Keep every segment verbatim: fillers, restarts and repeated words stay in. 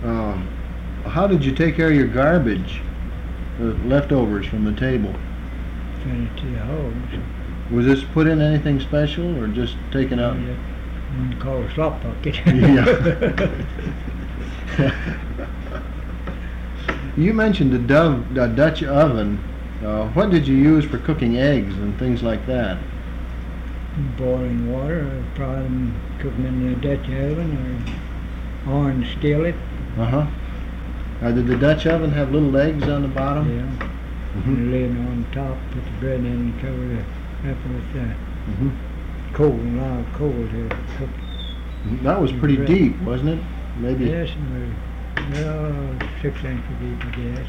Uh, how did you take care of your garbage, the leftovers from the table? Send it to the hogs. Was this put in anything special or just taken out? Yeah, one called a slop bucket. Yeah. You mentioned the Dove, the Dutch oven. Uh, what did you use for cooking eggs and things like that? Boiling water, or probably cook them in the Dutch oven or iron skillet. Uh-huh. Uh, did the Dutch oven have little legs on the bottom? Yeah. Mm-hmm. And lid on top, put the bread in and cover it up with uh, Mm-hmm. coal, a lot of coal to cook. That was pretty Bread. deep, wasn't it? Maybe. Yes, and well, six inches deep, I guess.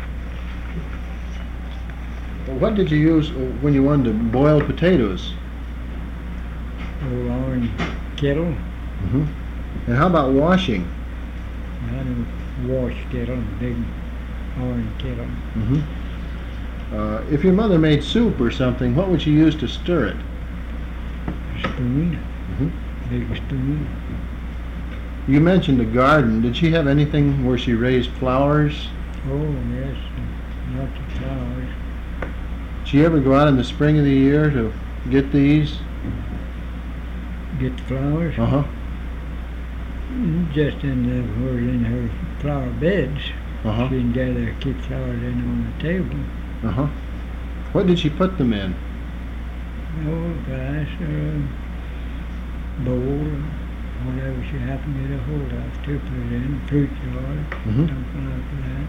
What did you use when you wanted to boil potatoes? Old iron kettle. Mm-hmm. And how about washing? I had a wash kettle, a big iron kettle. Mm-hmm. Uh, if your mother made soup or something, what would you use to stir it? A spoon, Mm-hmm. big spoon. You mentioned the garden. Did she have anything where she raised flowers? Oh, yes, lots of flowers. Did she ever go out in the spring of the year to get these? Get the flowers. Uh-huh. Mm, Just in the, were in her flower beds. Uh-huh. She didn't gather, keep flowers in on the table. Uh-huh. What did she put them in? Oh, glass or a bowl, or whatever she happened to get a hold of to put it in, fruit jar, Mhm. something like that.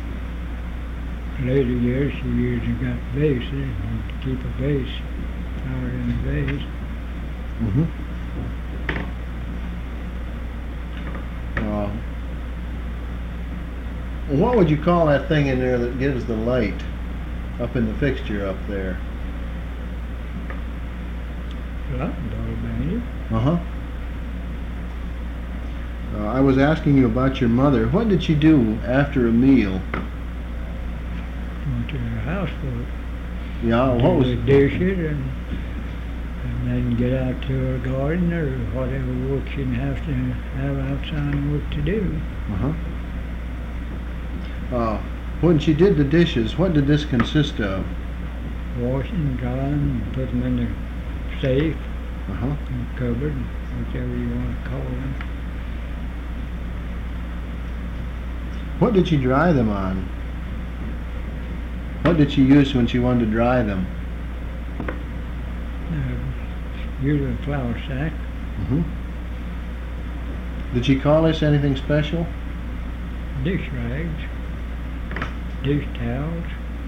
Later years she usually got vases, and to keep a vase, flower in a vase. Mm-hmm. Uh, what would you call that thing in there that gives the light up in the fixture up there? Light bulb, ain't it? Uh-huh. Uh, I was asking you about your mother. What did she do after a meal? Went to her house for it. Yeah, Do what was the dishes and, and then get out to her garden or whatever work she'd have to have outside work to do. Uh-huh. Uh, when she did the dishes, what did this consist of? Washing, drying, put them in the safe, Uh-huh. in the cupboard, whichever you want to call them. What did she dry them on? What did she use when she wanted to dry them? Uh, usually a flour sack, Mm-hmm. Did she call this anything special? dish rags, dish towels.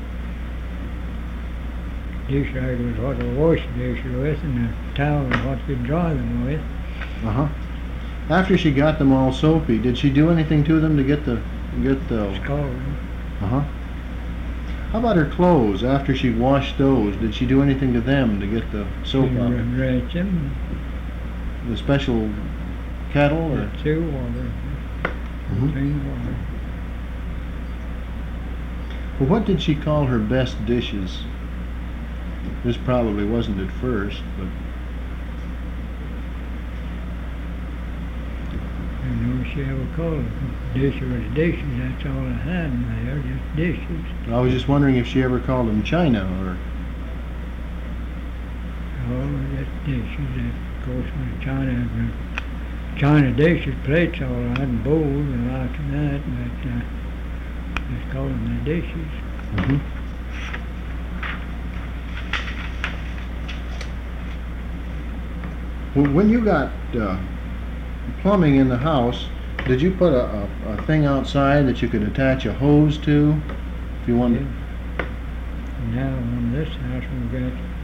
Dish rag was what to wash the dishes with, and the towel was what to dry them with. Uh-huh. After she got them all soapy, did she do anything to them to get the get the Scald. Uh-huh. How about her clothes? After she washed those, did she do anything to them to get the soap out? Rinse them, The special kettle or? two water, Mhm. clean water. Well, what did she call her best dishes? This probably wasn't at first, but I don't know if she ever called it. Dishes was dishes, that's all I had in there, just dishes. I was just wondering if she ever called them china or. Oh, just dishes, that, of course, when China, China dishes, plates all right, and bowls and like that, but uh, just call them the dishes. Mm-hmm. Well, when you got uh, plumbing in the house, did you put a, a, a thing outside that you could attach a hose to if you wanted? Yeah. Now on this house we've got